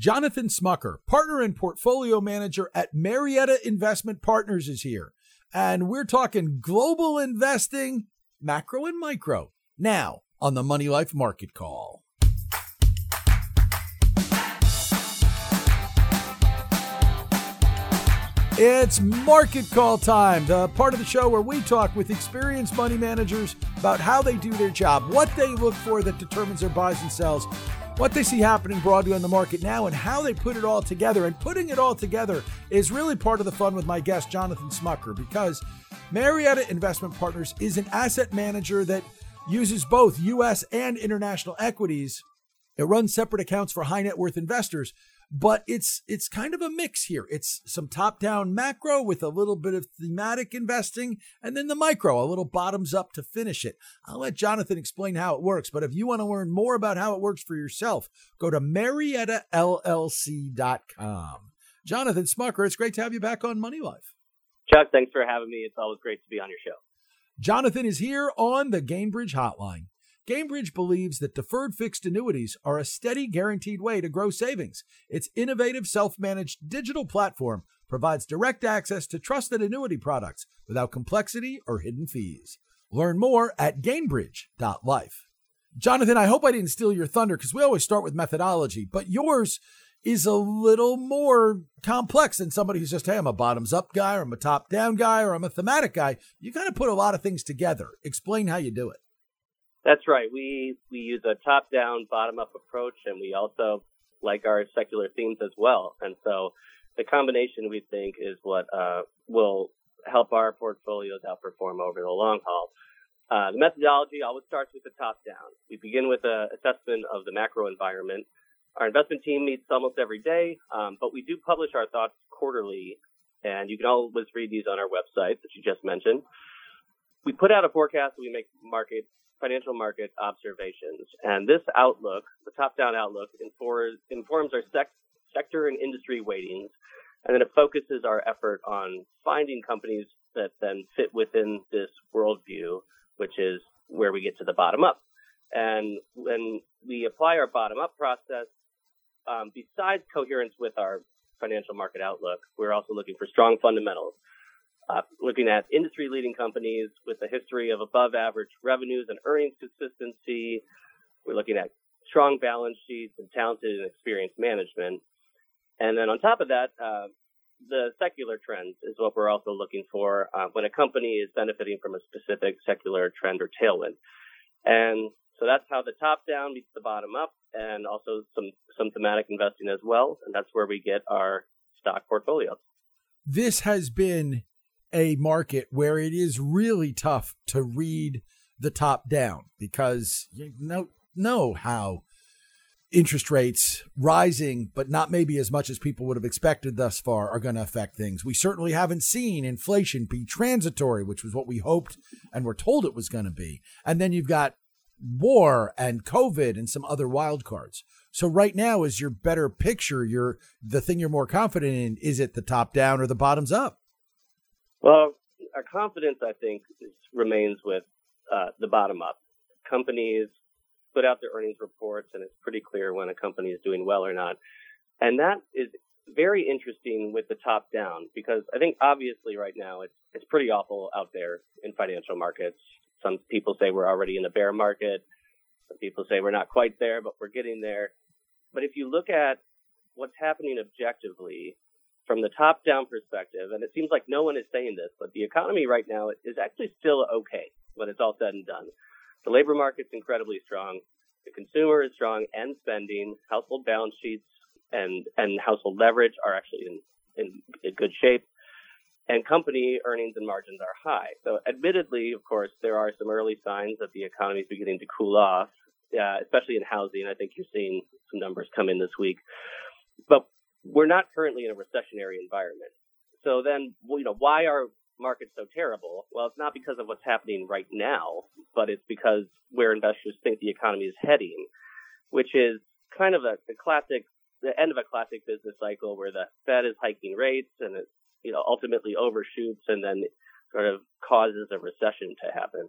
Jonathan Smucker, partner and portfolio manager at Marietta Investment Partners, is here. And we're talking global investing, macro and micro, now on the Money Life Market Call. It's Market Call time, the part of the show where we talk with experienced money managers about how they do their job, what they look for that determines their buys and sells, what they see happening broadly on the market now, and how they put it all together. And putting it all together is really part of the fun with my guest, Jonathan Smucker, because Marietta Investment Partners is an asset manager that uses both U.S. and international equities. It runs separate accounts for high net worth investors, but it's kind of a mix here. It's some top-down macro with a little bit of thematic investing, and then the micro, a little bottoms up to finish it. I'll let Jonathan explain how it works, but if you want to learn more about how it works for yourself, go to MariettaLLC.com. Jonathan Smucker, it's great to have you back on Money Life. Chuck, thanks for having me. It's always great to be on your show. Jonathan is here on the Gainbridge Hotline. Gainbridge believes that deferred fixed annuities are a steady, guaranteed way to grow savings. Its innovative, self-managed digital platform provides direct access to trusted annuity products without complexity or hidden fees. Learn more at Gainbridge.life. Jonathan, I hope I didn't steal your thunder because we always start with methodology, but yours is a little more complex than somebody who's just, hey, I'm a bottoms-up guy, or I'm a top-down guy, or I'm a thematic guy. You kind of put a lot of things together. Explain how you do it. That's right. We use a top-down, bottom-up approach, and we also like our secular themes as well. And so the combination, we think, is what will help our portfolios outperform over the long haul. The methodology always starts with the top-down. We begin with an assessment of the macro environment. Our investment team meets almost every day, but we do publish our thoughts quarterly, and you can always read these on our website that you just mentioned. We put out a forecast, we make financial market observations. And this outlook, the top-down outlook, informs our sector and industry weightings. And then it focuses our effort on finding companies that then fit within this worldview, which is where we get to the bottom up. And when we apply our bottom up process, besides coherence with our financial market outlook, we're also looking for strong fundamentals. Looking at industry-leading companies with a history of above-average revenues and earnings consistency. We're looking at strong balance sheets and talented and experienced management. And then on top of that, the secular trends is what we're also looking for when a company is benefiting from a specific secular trend or tailwind. And so that's how the top-down meets the bottom-up, and also some thematic investing as well. And that's where we get our stock portfolios. This has been a market where it is really tough to read the top down because you know how interest rates rising, but not maybe as much as people would have expected thus far, are going to affect things. We certainly haven't seen inflation be transitory, which was what we hoped and were told it was going to be. And then you've got war and COVID and some other wild cards. So right now is your better picture, the thing you're more confident in, is it the top down or the bottoms up? Well, our confidence, I think, remains with the bottom up. Companies put out their earnings reports, and it's pretty clear when a company is doing well or not. And that is very interesting with the top down, because I think obviously right now it's pretty awful out there in financial markets. Some people say we're already in a bear market. Some people say we're not quite there, but we're getting there. But if you look at what's happening objectively, from the top-down perspective, and it seems like no one is saying this, but the economy right now is actually still okay when it's all said and done. The labor market's incredibly strong. The consumer is strong and spending. Household balance sheets and household leverage are actually in good shape. And company earnings and margins are high. So admittedly, of course, there are some early signs that the economy is beginning to cool off, especially in housing. I think you're seeing some numbers come in this week. But we're not currently in a recessionary environment. So then, why are markets so terrible? Well, it's not because of what's happening right now, but it's because where investors think the economy is heading, which is kind of the end of a classic business cycle where the Fed is hiking rates and it, ultimately overshoots and then sort of causes a recession to happen.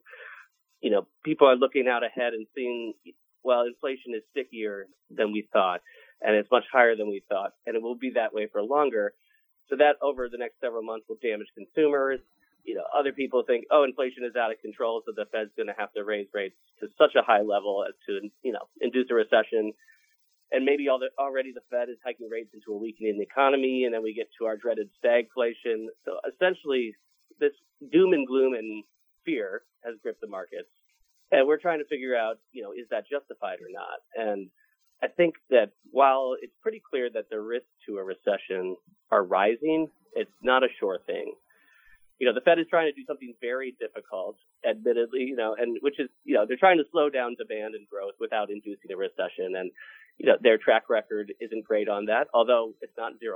People are looking out ahead and seeing, well, inflation is stickier than we thought. and it's much higher than we thought, and it will be that way for longer. So that over the next several months will damage consumers. Other people think, inflation is out of control, so the Fed's going to have to raise rates to such a high level as to, induce a recession. And maybe already the Fed is hiking rates into a weakening economy, and then we get to our dreaded stagflation. So essentially, this doom and gloom and fear has gripped the markets. And we're trying to figure out, is that justified or not? And I think that while it's pretty clear that the risks to a recession are rising, it's not a sure thing. The Fed is trying to do something very difficult, admittedly, and which is, they're trying to slow down demand and growth without inducing a recession. And, their track record isn't great on that, although it's not 0%.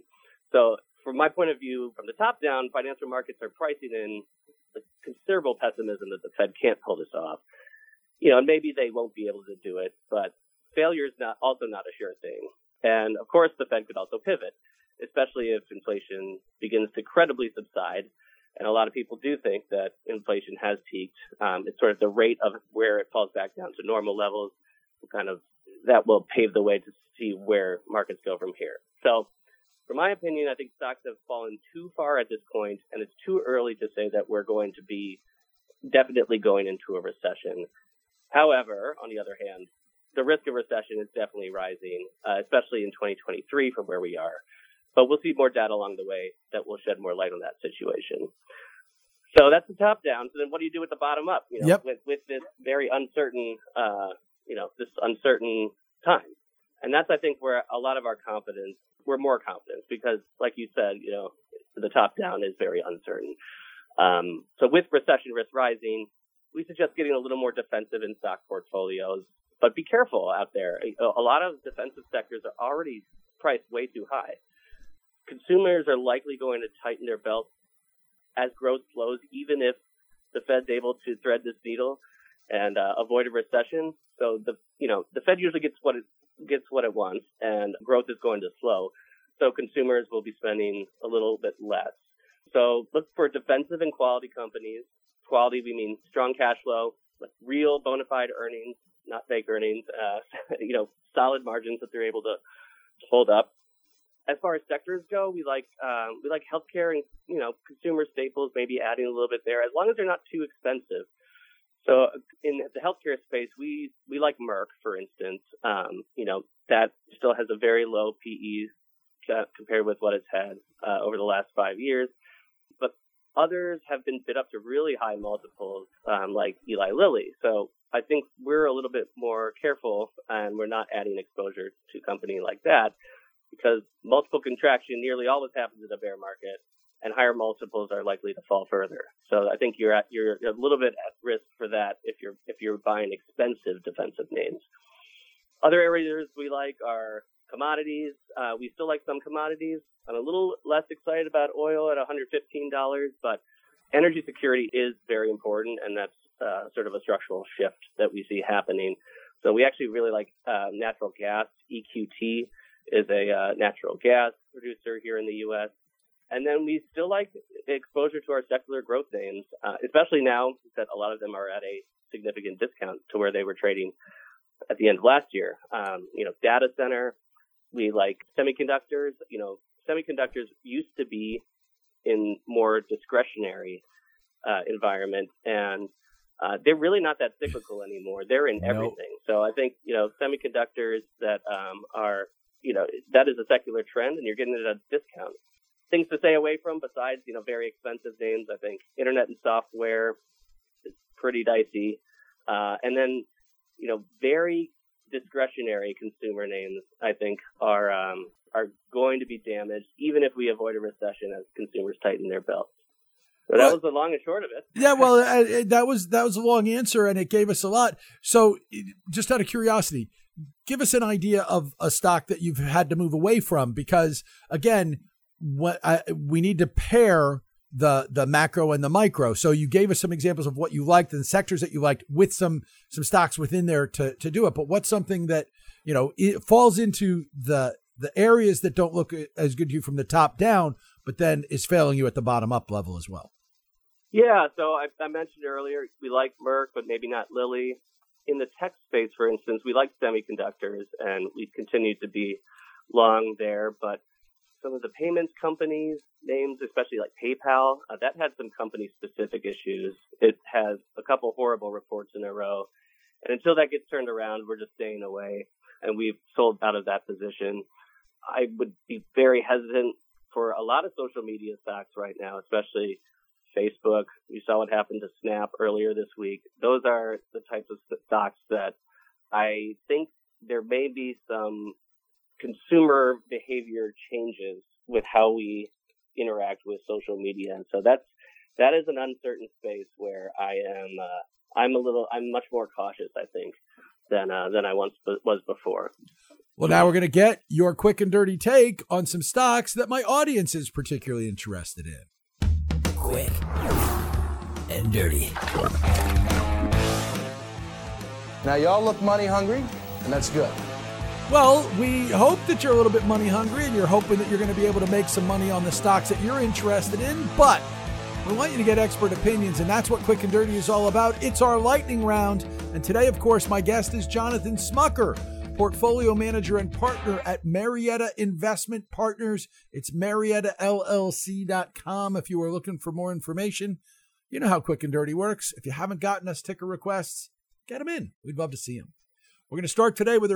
So from my point of view, from the top down, financial markets are pricing in the considerable pessimism that the Fed can't pull this off. And maybe they won't be able to do it, but failure is also not a sure thing. And of course, the Fed could also pivot, especially if inflation begins to credibly subside. And a lot of people do think that inflation has peaked. It's sort of the rate of where it falls back down to normal levels, that will pave the way to see where markets go from here. So, from my opinion, I think stocks have fallen too far at this point, and it's too early to say that we're going to be definitely going into a recession. However, on the other hand, the risk of recession is definitely rising, especially in 2023 from where we are. But we'll see more data along the way that will shed more light on that situation. So that's the top down. So then what do you do with the bottom up? With this very uncertain, this uncertain time. And that's, I think, where a lot of our confidence, we're more confident because, like you said, the top down is very uncertain. So with recession risk rising, we suggest getting a little more defensive in stock portfolios, but be careful out there. A lot of defensive sectors are already priced way too high. Consumers are likely going to tighten their belts as growth slows, even if the Fed's able to thread this needle and avoid a recession. So the Fed usually gets what it wants, and growth is going to slow. So consumers will be spending a little bit less. So look for defensive and quality companies. Quality, we mean strong cash flow, with real bona fide earnings, not fake earnings. Solid margins that they're able to hold up. As far as sectors go, we like healthcare and consumer staples, maybe adding a little bit there, as long as they're not too expensive. So in the healthcare space, we like Merck, for instance. That still has a very low PE compared with what it's had over the last 5 years. But others have been bid up to really high multiples, like Eli Lilly. So I think we're a little bit more careful, and we're not adding exposure to a company like that, because multiple contraction nearly always happens in a bear market, and higher multiples are likely to fall further. So I think you're a little bit at risk for that if you're buying expensive defensive names. Other areas we like are commodities. We still like some commodities. I'm a little less excited about oil at $115, but energy security is very important, and that's sort of a structural shift that we see happening. So we actually really like natural gas. EQT is a natural gas producer here in the U.S. And then we still like exposure to our secular growth names, especially now that a lot of them are at a significant discount to where they were trading at the end of last year. Data center, we like semiconductors. Semiconductors used to be in more discretionary environment, and they're really not that cyclical anymore. They're in everything. So I think, semiconductors that are, that is a secular trend, and you're getting it at a discount. Things to stay away from besides, very expensive names. I think internet and software is pretty dicey. And then, very discretionary consumer names, I think, are going to be damaged, even if we avoid a recession as consumers tighten their belts. So that was the long and short of it. Yeah, well, that was a long answer, and it gave us a lot. So just out of curiosity, give us an idea of a stock that you've had to move away from, because, again, we need to pair the macro and the micro. So you gave us some examples of what you liked and the sectors that you liked with some stocks within there to do it. But what's something that, it falls into the areas that don't look as good to you from the top down, but then is failing you at the bottom up level as well? Yeah. So I mentioned earlier, we like Merck, but maybe not Lilly. in the tech space, for instance, we like semiconductors and we continue to be long there, but some of the payments companies names, especially like PayPal, that had some company-specific issues. It has a couple horrible reports in a row. And until that gets turned around, we're just staying away. And we've sold out of that position. I would be very hesitant for a lot of social media stocks right now, especially Facebook. We saw what happened to Snap earlier this week. Those are the types of stocks that I think there may be some consumer behavior changes with how we interact with social media. And so that is an uncertain space where I'm much more cautious, I think, than I once was before. Well, now we're going to get your quick and dirty take on some stocks that my audience is particularly interested in. Quick and dirty. Now, y'all look money hungry, and that's good. Well, we hope that you're a little bit money hungry and you're hoping that you're going to be able to make some money on the stocks that you're interested in, but we want you to get expert opinions, and that's what Quick and Dirty is all about. It's our lightning round, and today, of course, my guest is Jonathan Smucker, portfolio manager and partner at Marietta Investment Partners. It's MariettaLLC.com if you are looking for more information. You know how Quick and Dirty works. If you haven't gotten us ticker requests, get them in. We'd love to see them. We're going to start today with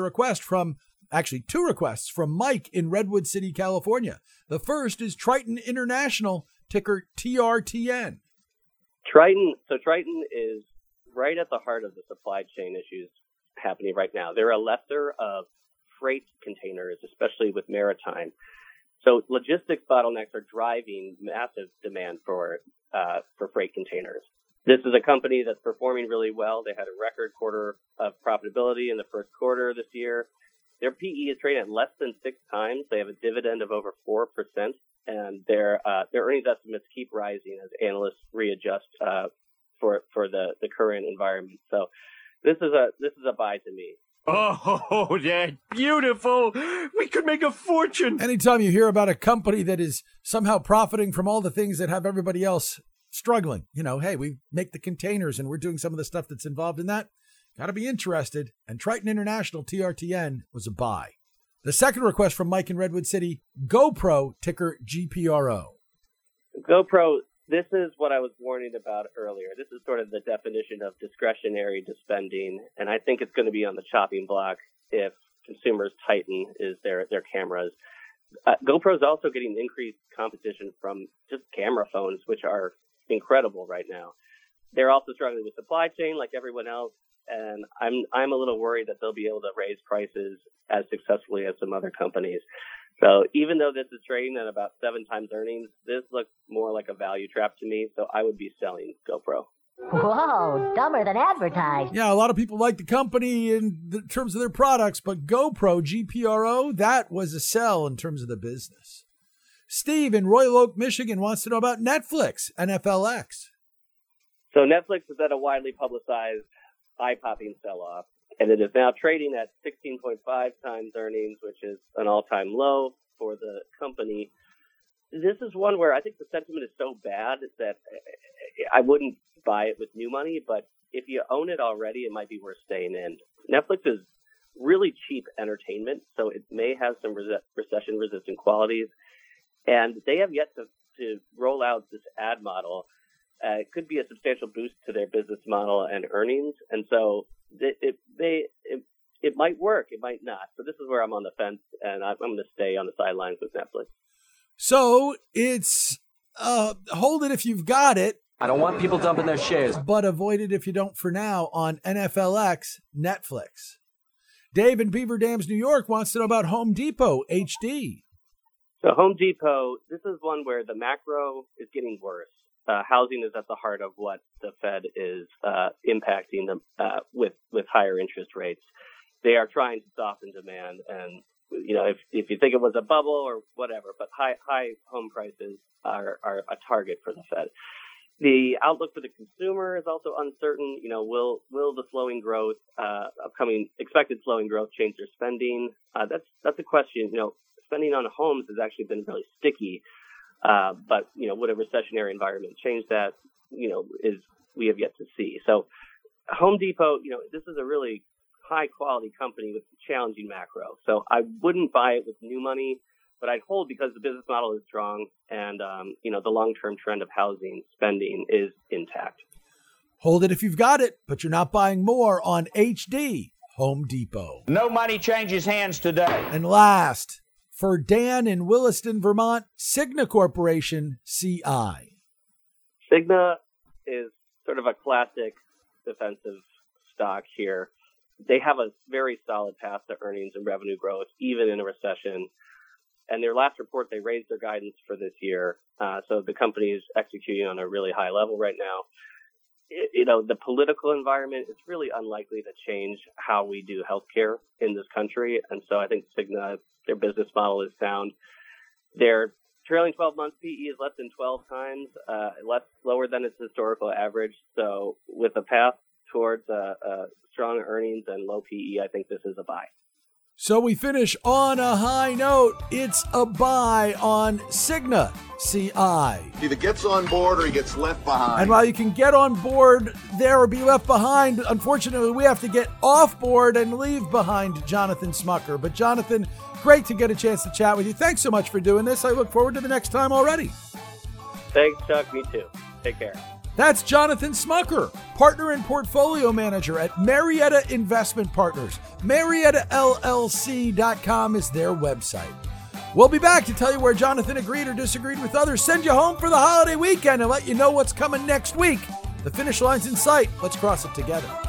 two requests from Mike in Redwood City, California. The first is Triton International, ticker TRTN. Triton is right at the heart of the supply chain issues happening right now. They're a lesser of freight containers, especially with maritime. So logistics bottlenecks are driving massive demand for freight containers. This is a company that's performing really well. They had a record quarter of profitability in the first quarter this year. Their PE is trading at less than 6 times. They have a dividend of over 4%, and their earnings estimates keep rising as analysts readjust for the current environment. So this is a buy to me. Oh, that's beautiful. We could make a fortune. Anytime you hear about a company that is somehow profiting from all the things that have everybody else struggling, hey, we make the containers and we're doing some of the stuff that's involved in that, got to be interested. And Triton International, TRTN, was a buy. The second request from Mike in Redwood City, GoPro, ticker GPRO. GoPro, this is what I was warning about earlier. This is sort of the definition of discretionary spending, and I think it's going to be on the chopping block if consumers tighten their cameras. GoPro is also getting increased competition from just camera phones, which are incredible right now. They're also struggling with supply chain like everyone else, and I'm a little worried that they'll be able to raise prices as successfully as some other companies. So even though this is trading at about 7 times earnings, this looks more like a value trap to me, so I would be selling GoPro. Whoa, dumber than advertised. Yeah, a lot of people like the company in terms of their products, but GoPro, GPRO, that was a sell in terms of the business. Steve in Royal Oak, Michigan wants to know about Netflix, NFLX. So Netflix is at a widely publicized, eye-popping sell-off, and it is now trading at 16.5 times earnings, which is an all-time low for the company. This is one where I think the sentiment is so bad that I wouldn't buy it with new money, but if you own it already, it might be worth staying in. Netflix is really cheap entertainment, so it may have some recession-resistant qualities, and they have yet to roll out this ad model. It could be a substantial boost to their business model and earnings, and so it might work, it might not. So this is where I'm on the fence, and I'm going to stay on the sidelines with Netflix. So it's hold it if you've got it. I don't want people dumping their shares. But avoid it if you don't for now on NFLX Netflix. Dave in Beaver Dams, New York wants to know about Home Depot HD. So Home Depot, this is one where the macro is getting worse. Housing is at the heart of what the Fed is impacting them with higher interest rates. They are trying to soften demand, and if you think it was a bubble or whatever, but high home prices are a target for the Fed. The outlook for the consumer is also uncertain. Will the slowing growth, expected slowing growth, change their spending? That's a question. Spending on homes has actually been really sticky. But would a recessionary environment change that? We have yet to see. So Home Depot, this is a really high quality company with challenging macro. So I wouldn't buy it with new money, but I'd hold because the business model is strong and, the long-term trend of housing spending is intact. Hold it if you've got it, but you're not buying more on HD Home Depot. No money changes hands today. And last, for Dan in Williston, Vermont, Cigna Corporation, CI. Cigna is sort of a classic defensive stock here. They have a very solid path to earnings and revenue growth, even in a recession. And their last report, they raised their guidance for this year. So the company is executing on a really high level right now. The political environment is really unlikely to change how we do healthcare in this country. And so I think Cigna, their business model is sound. Their trailing 12-month PE is less than 12 times, lower than its historical average. So with a path towards strong earnings and low PE, I think this is a buy. So we finish on a high note. It's a buy on Cigna CI. Either gets on board or he gets left behind. And while you can get on board there or be left behind, unfortunately, we have to get off board and leave behind Jonathan Smucker. But Jonathan, great to get a chance to chat with you. Thanks so much for doing this. I look forward to the next time already. Thanks, Chuck. Me too. Take care. That's Jonathan Smucker, partner and portfolio manager at Marietta Investment Partners. MariettaLLC.com is their website. We'll be back to tell you where Jonathan agreed or disagreed with others, send you home for the holiday weekend, and let you know what's coming next week. The finish line's in sight. Let's cross it together.